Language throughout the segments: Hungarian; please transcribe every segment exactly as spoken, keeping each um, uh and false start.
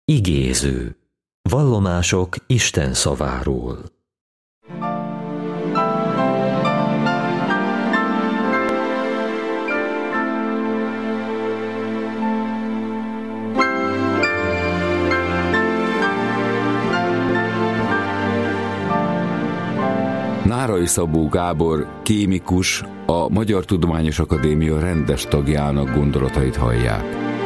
Igéző. Vallomások Isten szaváról. Nárai Szabó Gábor, kémikus, a Magyar Tudományos Akadémia rendes tagjának gondolatait hallják.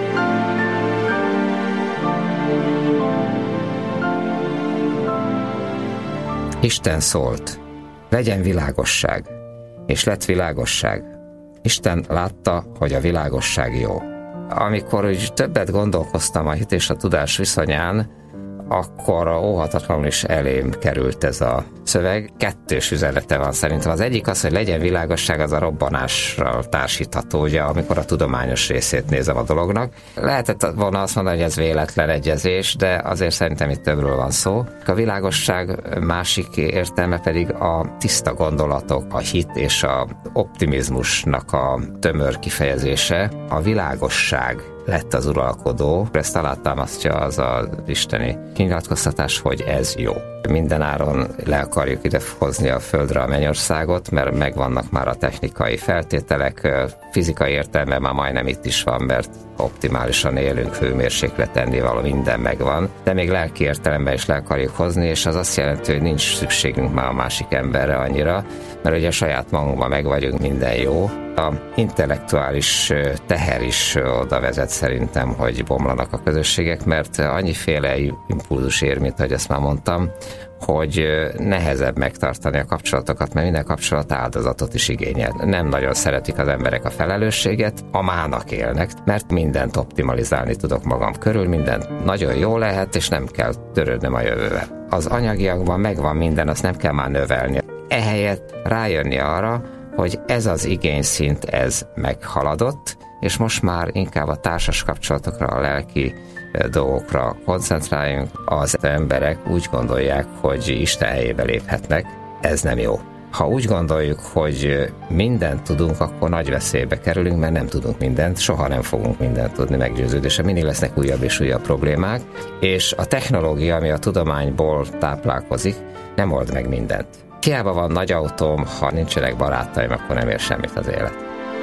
Isten szólt, legyen világosság, és lett világosság. Isten látta, hogy a világosság jó. Amikor úgy többet gondolkoztam a hit és a tudás viszonyán, akkor óhatatlanul is elém került ez a szöveg. Kettős üzenete van szerintem. Az egyik az, hogy legyen világosság, az a robbanásra társítható, ugye, amikor a tudományos részét nézem a dolognak. Lehetett volna azt mondani, hogy ez véletlen egyezés, de azért szerintem itt többről van szó. A világosság másik értelme pedig a tiszta gondolatok, a hit és a optimizmusnak a tömör kifejezése. A világosság lett az uralkodó. Ezt alátámasztja az az isteni kinyilatkoztatás, hogy ez jó. Minden áron le akarjuk ide hozni a földre a mennyországot, mert megvannak már a technikai feltételek, fizikai értelemben már majdnem itt is van, mert optimálisan élünk, hőmérséklet, ennivaló, minden megvan, de még lelki értelemben is le akarjuk hozni, és az azt jelenti, hogy nincs szükségünk már a másik emberre annyira, mert ugye saját magunkban meg vagyunk, minden jó. A intellektuális teher is oda vezet szerintem, hogy bomlanak a közösségek, mert annyiféle impulzus ér, mint ahogy ezt már mondtam, hogy nehezebb megtartani a kapcsolatokat, mert minden kapcsolat áldozatot is igényel. Nem nagyon szeretik az emberek a felelősséget, a mának élnek, mert mindent optimalizálni tudok magam körül, mindent nagyon jó lehet, és nem kell törődnöm a jövővel. Az anyagiakban megvan minden, azt nem kell már növelni. Ehelyett rájönni arra, hogy ez az igényszint, ez meghaladott, és most már inkább a társas kapcsolatokra, a lelki dolgokra koncentráljunk. Az emberek úgy gondolják, hogy Isten helyébe léphetnek, ez nem jó. Ha úgy gondoljuk, hogy mindent tudunk, akkor nagy veszélybe kerülünk, mert nem tudunk mindent, soha nem fogunk mindent tudni, meggyőződésre. Mindig lesznek újabb és újabb problémák, és a technológia, ami a tudományból táplálkozik, nem old meg mindent. Hiába van nagy autóm, ha nincsenek barátaim, akkor nem ér semmit az élet.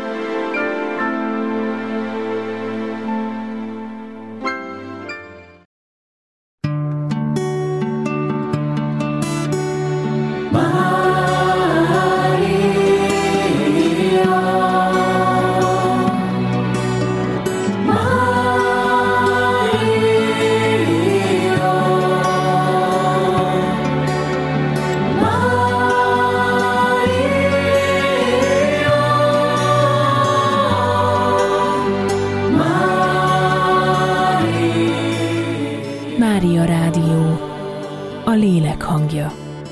Mária Rádió, a lélek hangja.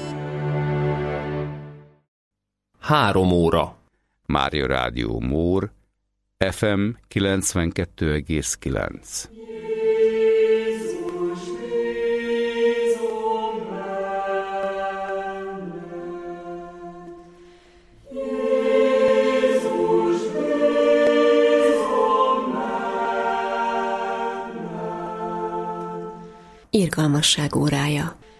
Három óra. Mária Rádió Mór, ef em kilencvenkettő egész kilenc. Irgalmasság órája.